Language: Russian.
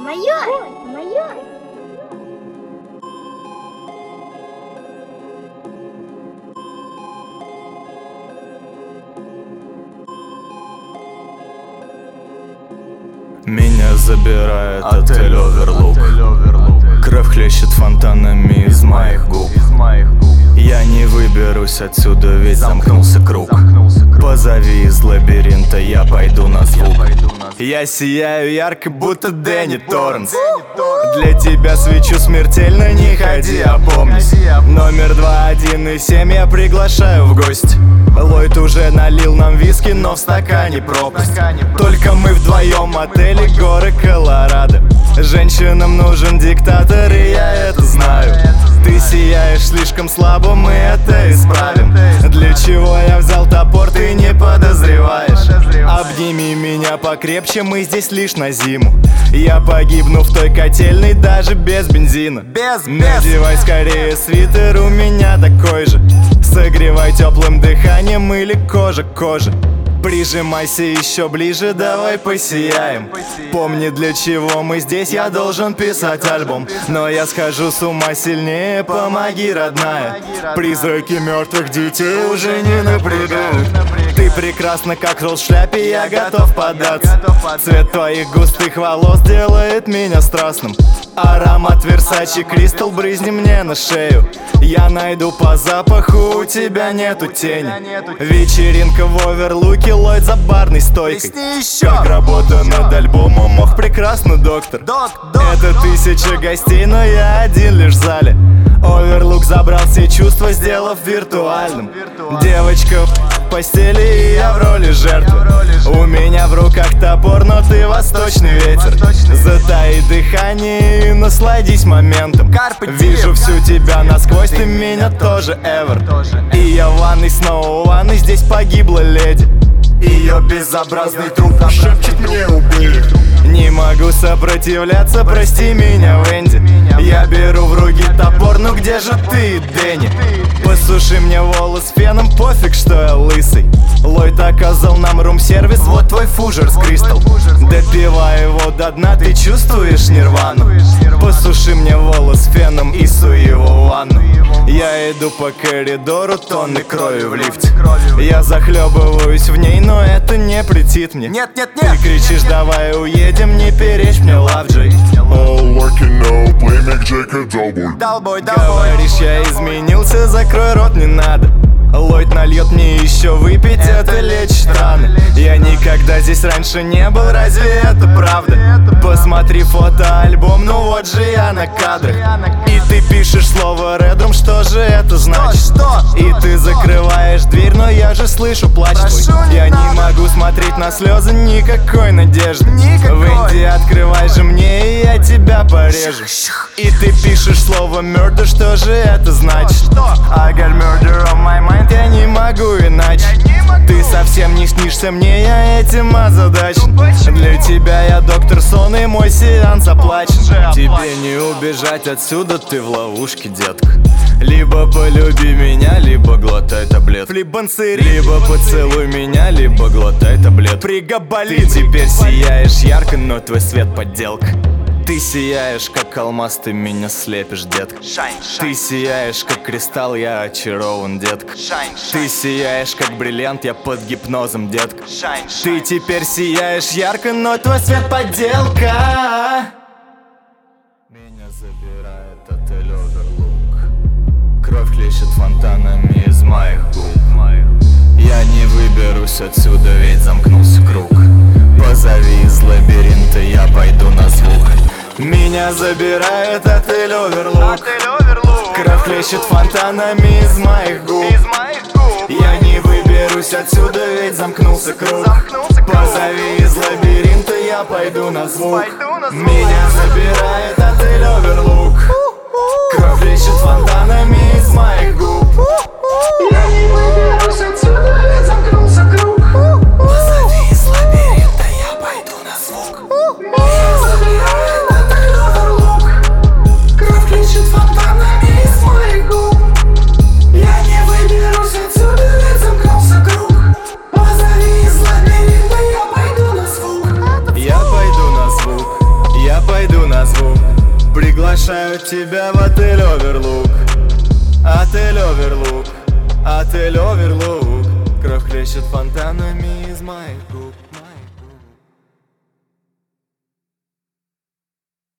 Майор! Меня забирает отель Оверлук. Кровь хлещет фонтанами из моих губ. Я не выберусь отсюда, ведь замкнулся круг. Позови из лабиринта, я пойду на звук. Я сияю ярко, будто Дэнни Торренс. Для тебя свечу смертельно, не ходи, опомнись. Номер 217 я приглашаю в гости. Ллойд уже налил нам виски, но в стакане пропасть. Только мы вдвоем, отели горы Колорадо. Женщинам нужен диктатор, и я это знаю. Ты сияешь слишком слабо, мы это исправим. Для чего я взял топор, ты не подозреваешь. Обними меня покрепче, мы здесь лишь на зиму. Я погибну в той котельной даже без бензина. Надевай скорее свитер, у меня такой же. Согревай теплым дыханием или кожа к коже. Прижимайся еще ближе, давай посияем. Помни, для чего мы здесь, я должен писать альбом. Но я схожу с ума сильнее, помоги, родная. Призраки мертвых детей уже не напрягают. Ты прекрасна, как роз в шляпе, я готов податься. Цвет твоих густых волос делает меня страстным. Аромат Versace Crystal брызни мне на шею. Я найду по запаху, у тебя нету тени. Вечеринка в Оверлуке, Ллойд за барной стойкой. Как работа над альбомом, ох, прекрасно, доктор. Это 1000 гостей, но я один лишь в зале. Оверлук забрал все чувства, сделав виртуальным. Девочка в постели, и я в роли жертвы. У меня в руках топор, но ты восточный ветер. Затаи дыхание и насладись моментом. Вижу всю тебя насквозь, ты меня тоже, Эвер. И я в ванной, снова в ванной, здесь погибла леди. Ее безобразный труп шепчет мне убей. Не могу сопротивляться, прости меня, Венди. Я беру в руки топор, ну где же ты, Дэнни? Посуши мне волос феном, пофиг, что я лысый. Ллойд оказал нам рум-сервис, вот твой фужер с Crystal. Допивай его до дна, ты чувствуешь нирвану? Посуши мне волос феном и суй его в ванну. Я иду по коридору, тонны крови в лифте. Я захлебываюсь в ней, но это не претит мне. Нет. Ты кричишь, давай уедем, не перечь мне, Лавджей. All working now, play Mick Jagger, Dalboy. Говоришь, я изменился, закрой рот, не надо. Ллойд нальет мне еще выпить, это лечит раны. Я никогда здесь раньше не был, разве это правда? Посмотри фотоальбом, ну вот же я на кадрах. И ты пишешь слово Red Room, что же это значит? И ты закрываешь дверь, но я же слышу плач твой. Я не могу смотреть на слезы, никакой надежды. Венди, открывай же мне, и я тебя порежу. И ты пишешь слово murder, что же это значит? I got murder on my mind, я не могу иначе. Ты совсем не снишься мне, я этим озадачен. Для тебя я доктор Сон, и мой сеанс оплачен. Тебе не убежать отсюда, ты в ловушке, детка. Либо полюби меня, либо глотай таблетку. Либо поцелуй меня, либо глотай таблетку. Ты теперь сияешь ярко, но твой свет подделка. Ты сияешь, как алмаз, ты меня слепишь, детка. Ты сияешь, как кристалл, я очарован, детка. Ты сияешь, как бриллиант, я под гипнозом, детка. Ты теперь сияешь ярко, но твой свет подделка. Меня забирает отель Оверлук. Кровь хлещет фонтанами из моих губ. Я не выберусь отсюда, ведь замкнулся круг. Позови из лабиринта, я пойду на звук. Меня забирает отель Оверлук. Кровь хлещет фонтанами из моих губ. Я не выберусь отсюда, ведь замкнулся круг. Позови из лабиринта, я пойду на звук. Меня забирает отель Оверлук. Кровь хлещет фонтанами из моих губ. Я не выберусь отсюда, ведь замкнулся круг. Позови из лабиринта, я пойду на звук. Меня забирает отель Оверлук. Кровь хлещет фонтанами из моих губ. Я не выберусь отсюда, ведь замкнулся круг. Позови из лабиринта, я пойду на звук. Я пойду на звук. Я пойду Приглашаю тебя в отель Оверлук. Отель Оверлук, отель Оверлук. Кровь хлещет фонтанами из моих губ.